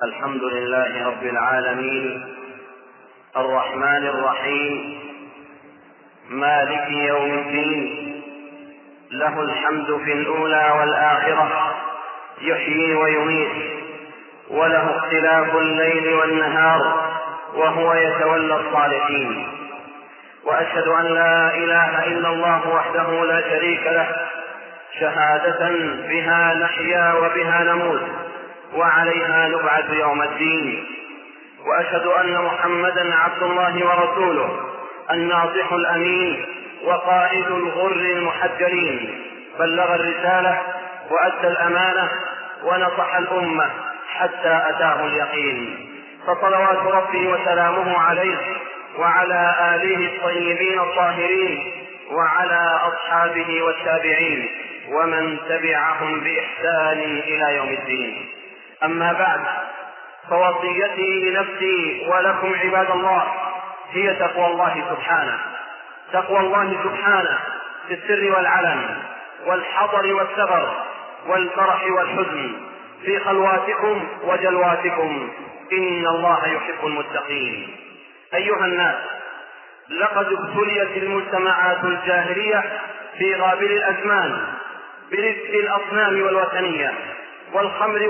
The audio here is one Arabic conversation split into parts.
الحمد لله رب العالمين الرحمن الرحيم مالك يوم الدين، له الحمد في الأولى والآخرة، يحيي ويميت، وله اختلاف الليل والنهار، وهو يتولى الصالحين. وأشهد أن لا إله إلا الله وحده لا شريك له، شهادة بها نحيا وبها نموت وعليها نبعث يوم الدين. وأشهد أن محمدا عبد الله ورسوله، الناصح الأمين وقائد الغر المحجلين، بلغ الرسالة وأدى الأمانة ونصح الأمة حتى أتاه اليقين، فصلوات ربي وسلامه عليه وعلى آله الطيبين الطاهرين وعلى أصحابه والتابعين ومن تبعهم بإحسان إلى يوم الدين. أما بعد، فوصيتي لنفسي ولكم عباد الله هي تقوى الله سبحانه، تقوى الله سبحانه في السر والعلن، والحضر والسفر، والفرح والحزن، في خلواتكم وجلواتكم، إن الله يحب المتقين. أيها الناس، لقد ابتليت المجتمعات الجاهلية في غابر الأزمان برزق الأصنام والوثنية والخمر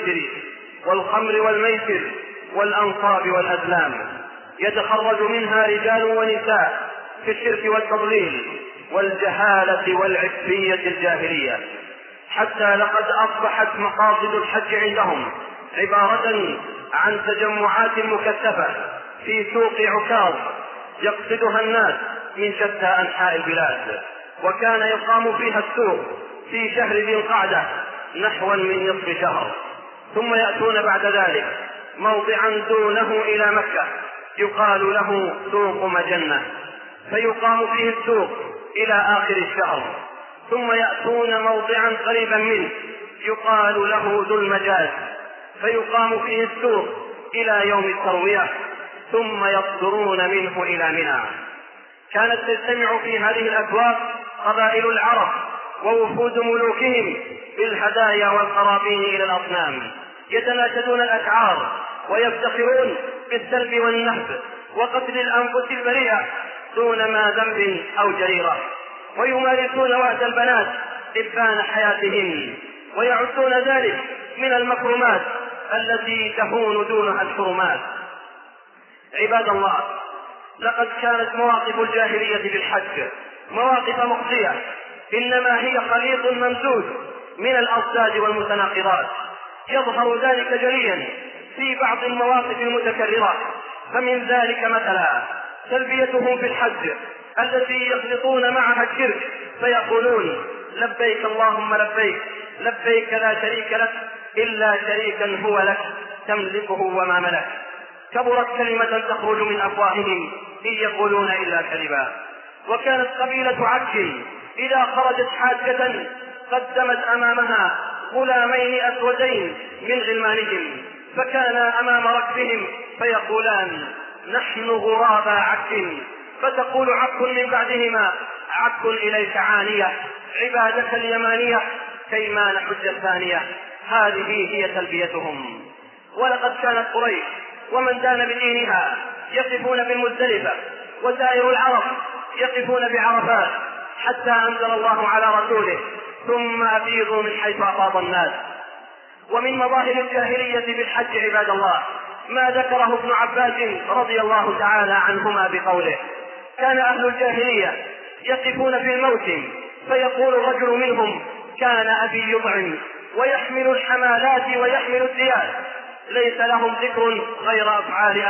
والميسر والأنصاب والأزلام، يتخرج منها رجال ونساء في الشرك والتضليل والجهالة والعفية الجاهلية، حتى لقد أصبحت مقاصد الحج عندهم عبارة عن تجمعات مكثفة في سوق عكاظ يقصدها الناس من شتى أنحاء البلاد، وكان يقام فيها السوق في شهر ذي القعدة نحو من نصف شهر، ثم يأتون بعد ذلك موضعا دونه إلى مكة يقال له سوق مجنة، فيقام فيه السوق إلى آخر الشهر، ثم يأتون موضعا قريبا منه يقال له ذو المجاز، فيقام فيه السوق إلى يوم التروية، ثم يصدرون منه إلى منى. كانت تجتمع في هذه الأسواق قبائل العرب ووفود ملوكهم بالهدايا والقرابين إلى الأصنام، يتناشدون الأشعار ويفتخرون بالسلب والنهب وقتل الأنفس البريئة دون ما ذنب أو جريرة، ويمارسون وأد البنات إبان حياتهن، ويعدون ذلك من المكرمات التي تهون دونها الحرمات. عباد الله، لقد كانت مواقف الجاهلية بالحج مواقف مخزية، إنما هي خليط ممزوج من الأضداد والمتناقضات، يظهر ذلك جليا في بعض المواقف المتكررة، فمن ذلك مثلا تلبيتهم في الحج التي يخلطون معها الشرك، فيقولون لبيك اللهم لبيك، لبيك لا شريك لك إلا شريكا هو لك تملكه وما ملك، كبرت كلمة تخرج من أفواههم إن يقولون إلا كذبا. وكانت قبيلة عك إذا خرجت حاجة قدمت أمامها غلامين أسودين من غلمانهم، فكان أمام ركبهم فيقولان نحن غرابا عك، فتقول عك من بعدهما عك إليك عانية عبادك اليمانية كيما نحج الثانية. هذه هي تلبيتهم. ولقد كانت قريش ومن دان بدينها يقفون بالمزدلفة، وسائر العرب يقفون بعرفات، حتى أنزل الله على رسوله ثم أفيضوا من حيث أفاض الناس. ومن مظاهر الجاهلية بالحج عباد الله ما ذكره ابن عباس رضي الله تعالى عنهما بقوله كان أهل الجاهلية يقفون في الموسم فيقول الرجل منهم كان أبي يطعم ويحمل الحمالات ويحمل الزياد، ليس لهم ذكر غير أفعال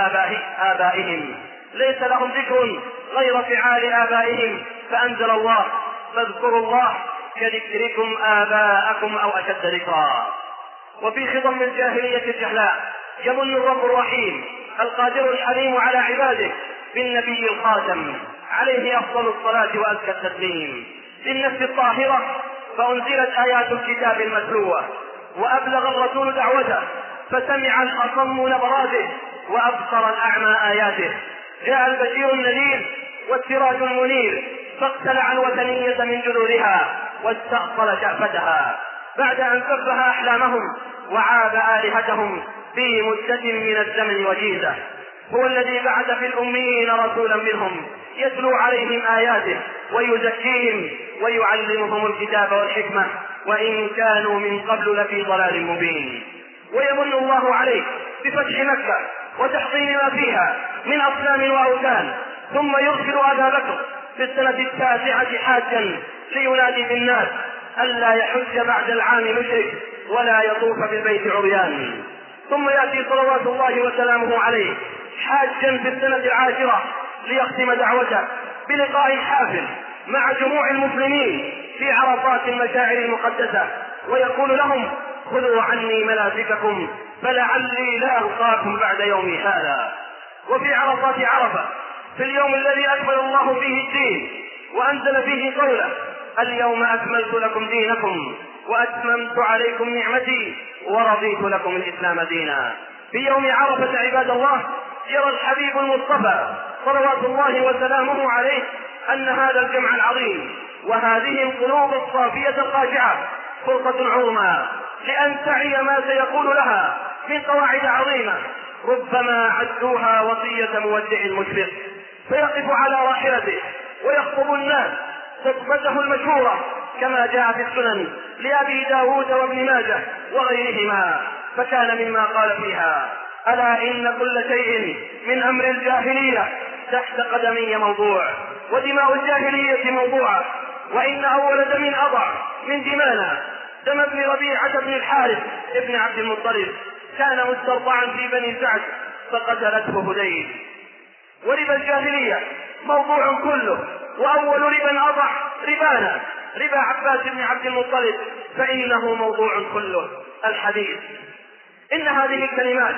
آبائهم، ليس لهم ذكر غير فعال آبائهم، فأنزل الله فاذكروا الله كذكركم آباءكم أو أشد ذكرا. وفي خضم الجاهلية الجهلاء يمن الرب الرحيم القادر الحليم على عباده بالنبي الخاتم عليه أفضل الصلاة وأزكى التسليم، للنفس الطاهرة فأنزلت آيات الكتاب المتلوة، وأبلغ الرسول دعوته فسمع الأصم نبراته وأبصر الأعمى آياته، جاء البشير النذير والسراج المنير فاقتلع الوثنية من جذورها واستأصل شأفتها، بعد أن سفه أحلامهم وعاب آلهتهم في مدة من الزمن وجيزة. هو الذي بعث في الأميين رسولا منهم يتلو عليهم آياته ويزكيهم ويعلمهم الكتاب والحكمة وإن كانوا من قبل لفي ضلال مبين. ويمن الله عليه بفتح مكة وتحطيم ما فيها من أصنام وأوثان، ثم يرسل أبا بكر في السنة 9 حاجا لينادي بالناس ألا يحج بعد العام مشرك ولا يطوف بالبيت عريان. ثم يأتي صلوات الله وسلامه عليه حاجا في السنة 10 ليختم دعوته بلقاء حافل مع جموع المسلمين في عرفات المشاعر المقدسة، ويقول لهم خذوا عني مناسككم فلعلي لا ألقاكم بعد يومي هذا. وفي عرفات عرفة في اليوم الذي أكمل الله فيه الدين وأنزل فيه قوله اليوم أكملت لكم دينكم وأتممت عليكم نعمتي ورضيت لكم الإسلام دينا. في يوم عرفة عباد الله يرى الحبيب المصطفى صلوات الله وسلامه عليه أن هذا الجمع العظيم وهذه القلوب الصافية الخاشعة فرصة عظمى لأن تعي ما سيقول لها من قواعد عظيمة ربما عدوها وصية مودع مشفق، فيقف على راحلته ويخطب الناس خطبته المشهورة كما جاء في السنن لأبي داود وابن ماجه وغيرهما، فكان مما قال فيها ألا إن كل شيء من أمر الجاهلية تحت قدمي موضوع ودماء الجاهلية موضوعة، وإن أول دم أضع من دمانا دم ابن ربيعة بن الحارث ابن عبد المطلب كان مسترضعا في بني سعد فقتلته هذيل. وربا الجاهلية موضوع كله، وأول ربا أضع ربانا ربا عباس بن عبد المطلب فإنه موضوع كله. الحديث إن هذه الكلمات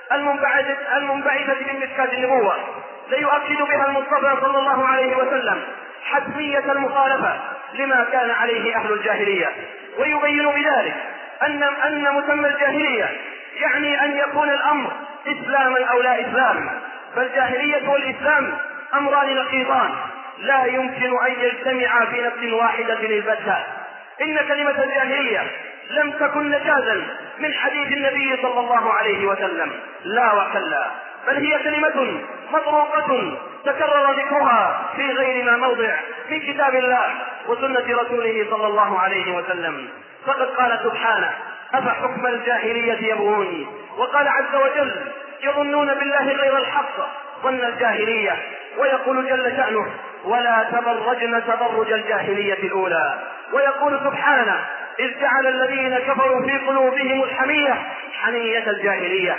المنبعثة من مشكاة النبوة ليؤكد بها المصطفى صلى الله عليه وسلم حتمية المخالفة لما كان عليه أهل الجاهلية، ويبين بذلك أن مسمى الجاهلية يعني أن يكون الأمر إسلاما أو لا إسلام، فالجاهلية والإسلام أمران نقيضان لا يمكن أن يجتمعا في نفس واحدة البتة. إن كلمة الجاهلية لم تكن نجازا من حديث النبي صلى الله عليه وسلم، لا وكلا، بل هي كلمة مطروقة تكرر ذكرها في غير ما موضع في كتاب الله وسنة رسوله صلى الله عليه وسلم. فقد قال سبحانه أفحكم الجاهلية يبغون، وقال عز وجل يظنون بالله غير الحق ظن الجاهلية، ويقول جل شأنه ولا تبرجن تبرج الجاهلية الأولى، ويقول سبحانه إذ جعل الذين كفروا في قلوبهم الحمية حمية الجاهلية.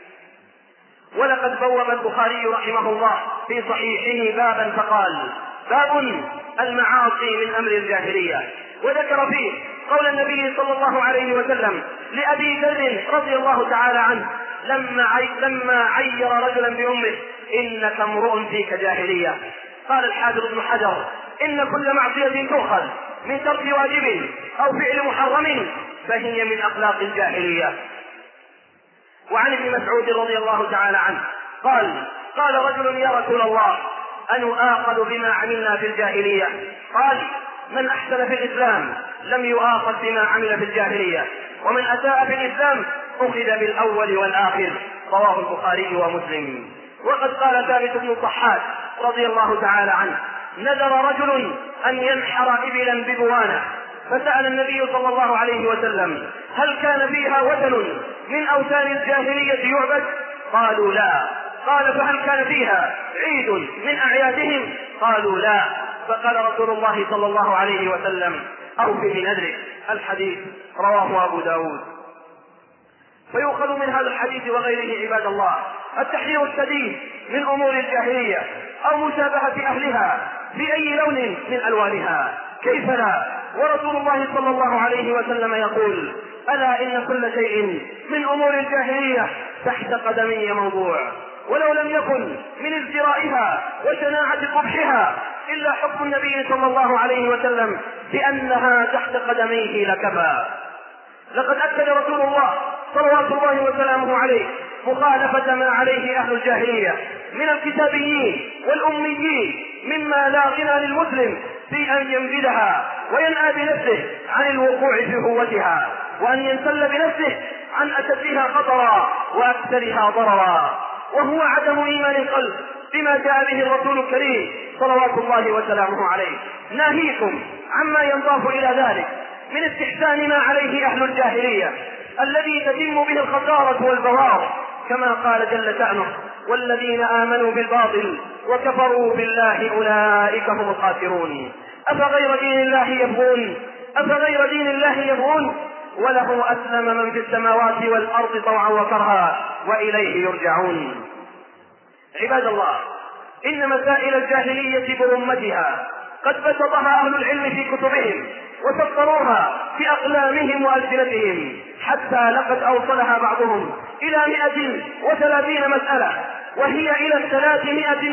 ولقد بوب البخاري رحمه الله في صحيحه بابا فقال باب المعاصي من أمر الجاهلية، وذكر فيه قول النبي صلى الله عليه وسلم لأبي ذر رضي الله تعالى عنه لما عير رجلا بأمه إنك امرؤ فيك جاهلية. قال الحافظ ابن حجر إن كل معصية تؤخذ من ترك واجب أو فعل محرم فهي من أخلاق الجاهلية. وعن ابن مسعود رضي الله تعالى عنه قال رجل يا رسول الله أنؤاخذ بما عملنا في الجاهلية؟ قال من أحسن في الإسلام لم يؤاخذ بما عمل في الجاهلية، ومن أساء في الإسلام أخذ بالأول والآخر. رواه البخاري ومسلم. وقد قال ثابت بن الضحاك رضي الله تعالى عنه نذر رجل أن ينحر إبلا ببوانة، فسأل النبي صلى الله عليه وسلم هل كان فيها وثن من أوثان الجاهلية يعبد؟ قالوا لا. قال فهل كان فيها عيد من أعيادهم؟ قالوا لا. فقال رسول الله صلى الله عليه وسلم أوف بنذرك. الحديث رواه أبو داود. فيؤخذ من هذا الحديث وغيره عباد الله التحذير الشديد من أمور الجاهلية أو مشابهة أهلها في أي لون من ألوانها، كيف لا؟ ورسول الله صلى الله عليه وسلم يقول ألا إن كل شيء من أمور الجاهلية تحت قدمي موضوع، ولو لم يكن من ازدرائها وشناعة قبحها إلا حكم النبي صلى الله عليه وسلم بأنها تحت قدميه لكفى. لقد أكد رسول الله صلوات الله وسلامه عليه مخالفة ما عليه أهل الجاهلية من الكتابيين والأميين مما لا غنى للمسلم في أن ينبذها وينأى بنفسه عن الوقوع في هوتها، وأن ينسل بنفسه عن أشدها خطرا وأكثرها ضررا، وهو عدم إيمان القلب بما جاء به الرسول الكريم صلوات الله وسلامه عليه، ناهيكم عما ينضاف إلى ذلك من استحسان ما عليه أهل الجاهلية الذي تتم به الخسارة والبوار، كما قال جل شأنه: والذين آمنوا بالباطل وكفروا بالله أولئك هم الخاسرون. أفغير دين الله يبغون وله أسلم من في السماوات والأرض طوعا وكرها وإليه يرجعون. عباد الله، إن مسائل الجاهلية برمتها قد بسطها أهل العلم في كتبهم وسطروها في أقلامهم وألسنتهم، حتى لقد أوصلها بعضهم إلى 130 مسألة، وهي إلى 300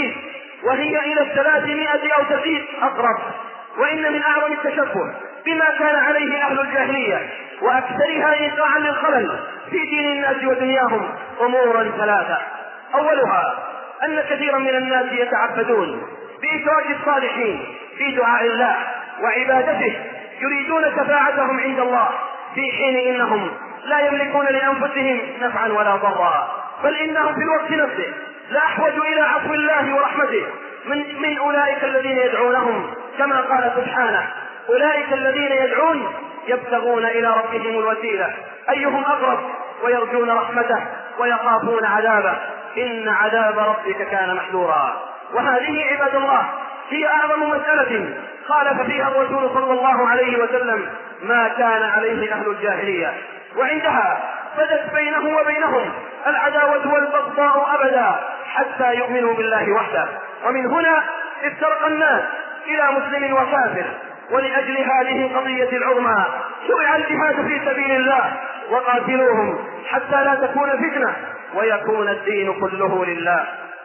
أو تزيد أقرب. وإن من أعظم التشبه بما كان عليه أهل الجاهلية وأكثرها إيقاعا للخلل في دين الناس ودنياهم أمورا 3. أولها أن كثيرا من الناس يتعبدون بإشراك الصالحين في دعاء الله وعبادته، يريدون شفاعتهم عند الله، في حين إنهم لا يملكون لأنفسهم نفعا ولا ضرا، بل إنهم في الوقت نفسه لا أحوج إلى عفو الله ورحمته من أولئك الذين يدعونهم، كما قال سبحانه: أولئك الذين يدعون يبتغون إلى ربهم الوسيلة أيهم أقرب ويرجون رحمته ويخافون عذابه إن عذاب ربك كان محذورا. وهذه عباد الله هي أعظم مسألة خالف فيها الرسول صلى الله عليه وسلم ما كان عليه أهل الجاهلية، وعندها بدت بينه وبينهم العداوة والبغضاء أبدا حتى يؤمنوا بالله وحده. ومن هنا افترق الناس إلى مسلم وكافر، ولأجل هذه القضية العظمى شرع الجهاد في سبيل الله، وقاتلوهم حتى لا تكون فتنة ويكون الدين كله لله.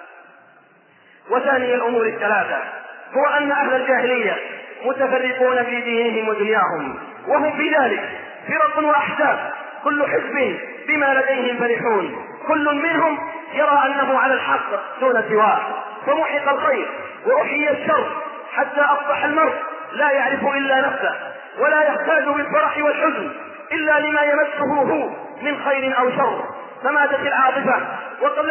وثاني الأمور 3 هو أن أهل الجاهلية متفرقون في دينهم ودنياهم، وهم في ذلك فرق وأحزاب، كل حزب بما لديهم فرحون، كل منهم يرى أنه على الحق دون سواه، فمحق الخير وأحيي الشر حتى أصبح المرء لا يعرف إلا نفسه، ولا يحتاج بالفرح والحزن إلا لما يمسه هو من خير أو شر، فماتت العاطفة وقل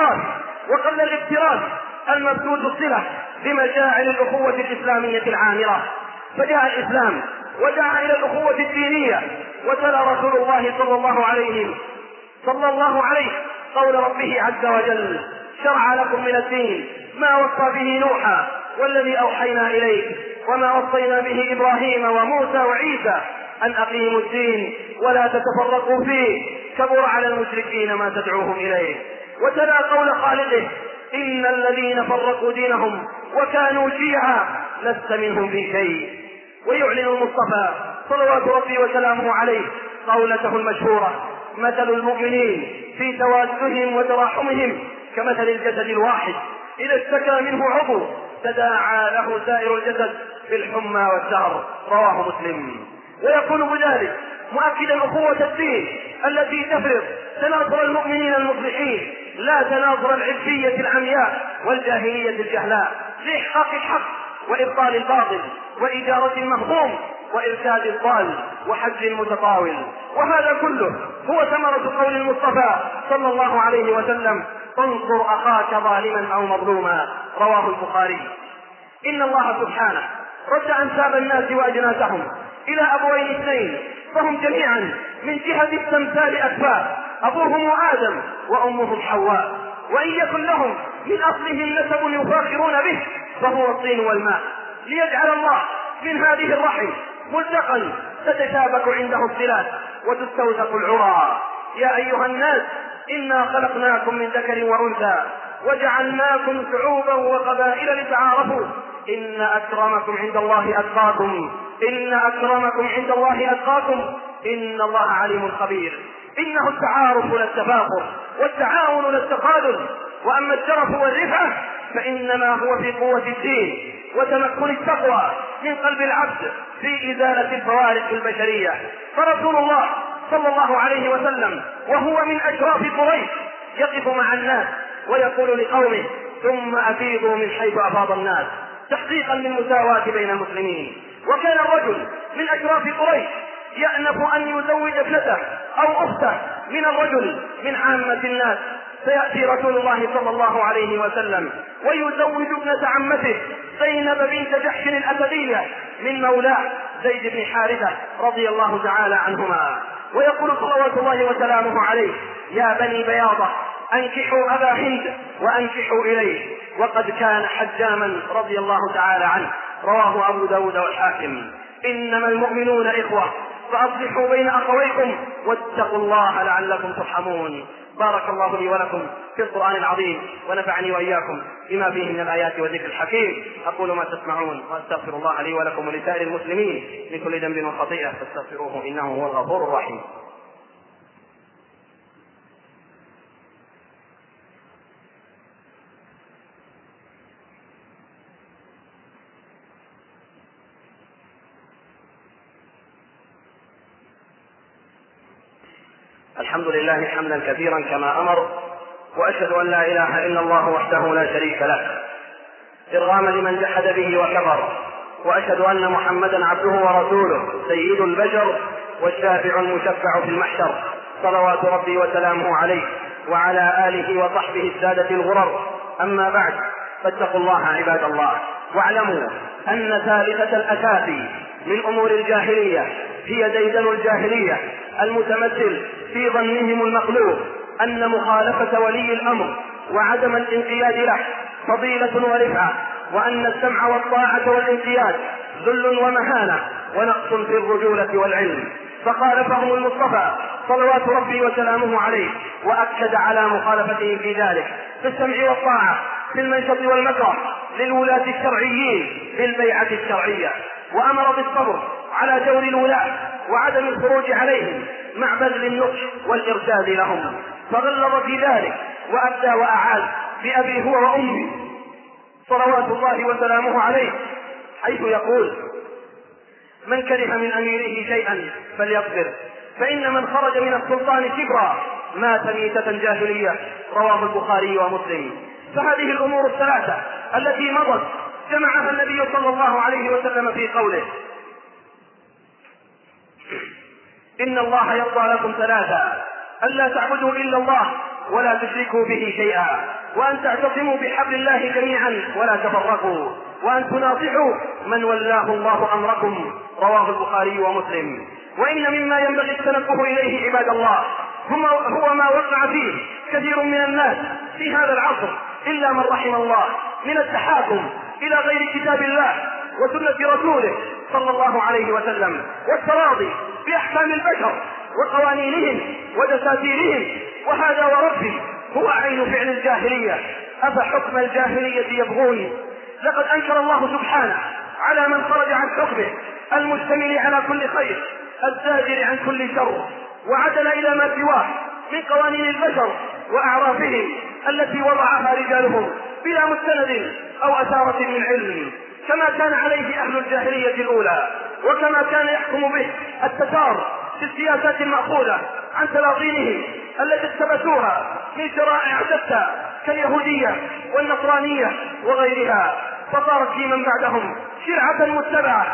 الاكتراث المبثوث الصلة بمشاعر الأخوة الإسلامية العامرة. فجاء الإسلام ودعا إلى الأخوة الدينية، وتلا رسول الله صلى الله عليه قول ربه عز وجل: شرع لكم من الدين ما وصى به نوحا والذي أوحينا إليك وما وصينا به إبراهيم وموسى وعيسى أن أقيموا الدين ولا تتفرقوا فيه كبر على المشركين ما تدعوهم إليه. وتلا قول خالقه: إن الذين فرقوا دينهم وكانوا شيعا لست منهم في شيء. ويعلن المصطفى صلوات ربي وسلامه عليه قولته المشهورة: مثل المؤمنين في توادهم وتراحمهم كمثل الجسد الواحد إذا اشتكى منه عضو تداعى له سائر الجسد بالحمى والسهر، رواه مسلم. ويكون بذلك مؤكدا أخوة الدين التي تفرض تناصر المؤمنين المصلحين، لا تناصر العبثية العمياء والجاهلية الجهلاء، لإحقاق الحق وإبطال الباطل وإدارة المهضوم وإرشاد الضال وحج المتطاول. وهذا كله هو ثمرة قول المصطفى صلى الله عليه وسلم: انصر أخاك ظالما أو مظلوما، رواه البخاري. إن الله سبحانه رد أنساب الناس وأجناسهم إلى أبوين اثنين، فهم جميعا من جهة التمثال أكفاء، أبوهم آدم وأمهم حواء، وإن يكن لهم من أصلهم نسب يفاخرون به فهو الطين والماء، ليجعل الله من هذه الرحم ملتقا تتشابك عنده الصلات وتستوثق العرى. يا أيها الناس إنا خلقناكم من ذكر وأنثى وجعلناكم شعوبا وقبائل لتعارفوا إن أكرمكم عند الله أتقاكم إن الله عليم خبير. إنه التعارف لا التفاخر والتعاون لا التخاذل، وأما الشرف والرفعة فإنما هو في قوة الدين وتمكن التقوى من قلب العبد في إزالة الفوارق البشرية. فرسول الله صلى الله عليه وسلم وهو من أشراف قريش يقف مع الناس ويقول لقومه: ثم أفيضوا من حيث أفاض الناس، تحقيقا للمساواة بين المسلمين. وكان الرجل من أشراف قريش يأنف أن يزوج ابنته أو أخته من الرجل من عامة الناس، فيأتي رسول الله صلى الله عليه وسلم ويزوج ابنة عمته زينب بنت جحش الأسدية من مولاه زيد بن حارثة رضي الله تعالى عنهما، ويقول صلوات الله وسلامه عليه: يا بني بياضة أنكحوا أبا هند وأنكحوا إليه، وقد كان حجاما رضي الله تعالى عنه. رواه أبو داود والحاكم. إنما المؤمنون إخوة فأصلحوا بين أخويكم واتقوا الله لعلكم ترحمون. بارك الله لي ولكم في القرآن العظيم، ونفعني وإياكم بما فيه من الآيات والذكر الحكيم. أقول ما تسمعون وأستغفر الله لي ولكم ولسائر المسلمين من كل ذنب وخطيئة فاستغفروه إنه هو الغفور الرحيم. الحمد لله حمدا كثيرا كما أمر، وأشهد أن لا إله إلا الله وحده لا شريك له إرغاما لمن جحد به وكفر، وأشهد أن محمدا عبده ورسوله سيد البشر والشافع المشفع في المحشر، صلوات ربي وسلامه عليه وعلى آله وصحبه السادة الغرر. أما بعد، فاتقوا الله عباد الله، واعلموا أن ثالثة الأساس من أمور الجاهلية هي ديدن الجاهلية المتمثل في ظنهم المقلوب أن مخالفة ولي الأمر وعدم الانقياد له فضيلة ورفعة، وأن السمع والطاعة والانقياد ذل ومهانة ونقص في الرجولة والعلم. فخالفهم المصطفى صلوات ربي وسلامه عليه، وأكد على مخالفتهم في ذلك في السمع والطاعة في المنشط والمكره للولاة الشرعيين في البيعة الشرعية، وأمر بالصبر على جور الولاة وعدم الخروج عليهم مع بذل النصح والإرشاد لهم، فغلظ في ذلك وأبدى وأعاد بأبي هو وأمي صلوات الله وسلامه عليه، حيث يقول: من كره من أميره شيئا فليصبر، فإن من خرج من السلطان كبرا مات ميتة جاهلية. رواه البخاري ومسلم. فهذه الأمور الثلاثة التي مضت جمعها النبي صلى الله عليه وسلم في قوله: إن الله يرضى لكم ثلاثة: ألا تعبدوا إلا الله ولا تشركوا به شيئا، وأن تعتصموا بحبل الله جميعا ولا تفرقوا، وأن تناصحوا من ولاه الله أمركم. رواه البخاري ومسلم. وإن مما ينبغي التنبه إليه عباد الله هو ما وقع فيه كثير من الناس في هذا العصر إلا من رحم الله من التحاكم إلى غير كتاب الله وسنة رسوله صلى الله عليه وسلم، والتراضي بأحكام البشر وقوانينهم ودساتيرهم، وهذا وربي هو عين فعل الجاهلية. أفحكم الجاهلية يبغون؟ لقد أنكر الله سبحانه على من خرج عن حكمه المشتمل على كل خير الزاجر عن كل شر، وعدل إلى ما سواه من قوانين البشر وأعرافهم التي وضعها رجالهم بلا مستند أو أثارة من علم، كما كان عليه أهل الجاهلية الأولى، وكما كان يحكم به التتار في السياسات المأخوذة عن سلاطينهم التي اقتبسوها من شرائع شتى كاليهودية والنصرانية وغيرها، فصارت في من بعدهم شرعة متبعة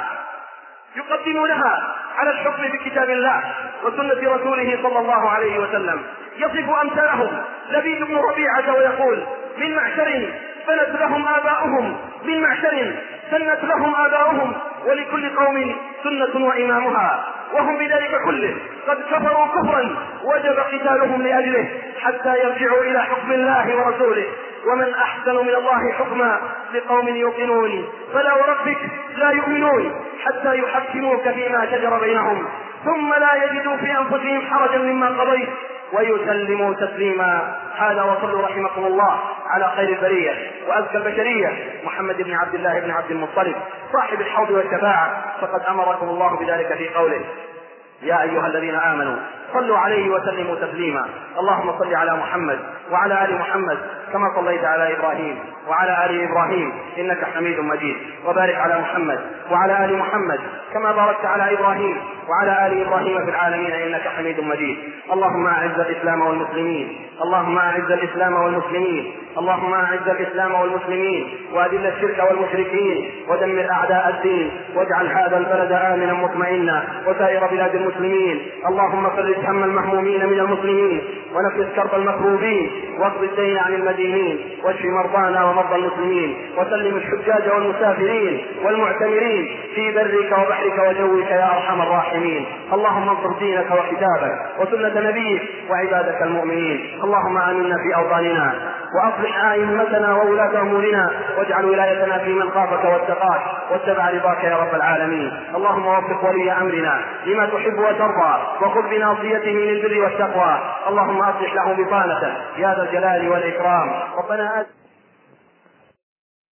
يقدمونها على الحكم بكتاب الله وسنة رسوله صلى الله عليه وسلم. يصف أمثالهم لبيد بن ربيعة ويقول: من معشر سنت لهم آباؤهم، من معشر سنت لهم آباؤهم، ولكل قوم سنة وإمامها، وهم بذلك كله قد كفروا كفرا وجب قتالهم لأجله حتى يرجعوا إلى حكم الله ورسوله. ومن أحسن من الله حكما لقوم يوقنون، فلا وربك لا يؤمنون حتى يحكموك فيما شجر بينهم ثم لا يجدوا في أنفسهم حرجا مما قضيت ويسلموا تسليما. هذا وصلوا رحمكم الله على خير البرية وأزكى البشرية محمد بن عبد الله بن عبد المطلب صاحب الحوض والشفاعة، فقد أمركم الله بذلك في قوله: يا أيها الذين آمنوا صلوا عليه وسلموا تسليما. اللهم صل على محمد وعلى آل محمد كما صليت على إبراهيم وعلى آل إبراهيم إنك حميد مجيد، وبارك على محمد وعلى آل محمد كما باركت على إبراهيم وعلى آل إبراهيم في العالمين إنك حميد مجيد. اللهم أعز الإسلام والمسلمين، اللهم أعز الإسلام والمسلمين، اللهم أعز الإسلام والمسلمين، وأذل الشرك والمشركين، ودمر أعداء الدين، واجعل هذا البلد آمنا مطمئنا وسائر بلاد المسلمين. اللهم فرج هم المهمومين من المسلمين، ونفس كرب المكروبين، واقض الدين عن المدينين، واشف مرضانا ومرضى المسلمين، وسلم الحجاج والمسافرين والمعتمرين في برك وبحرك وجوك يا أرحم الراحمين. اللهم انصر دينك وكتابك وسنة نبيك وعبادك المؤمنين. اللهم آمنا في أوطاننا، وأصلح أئمتنا وولاة أمورنا، واجعل ولايتنا في من خافك واتقاك واتبع رضاك يا رب العالمين. اللهم وفق ولي أمرنا لما تحب وترضى، وخذ بناصيته للبر والتقوى. اللهم أصلح له بطانة يا ذا الجلال والإكرام. ربنا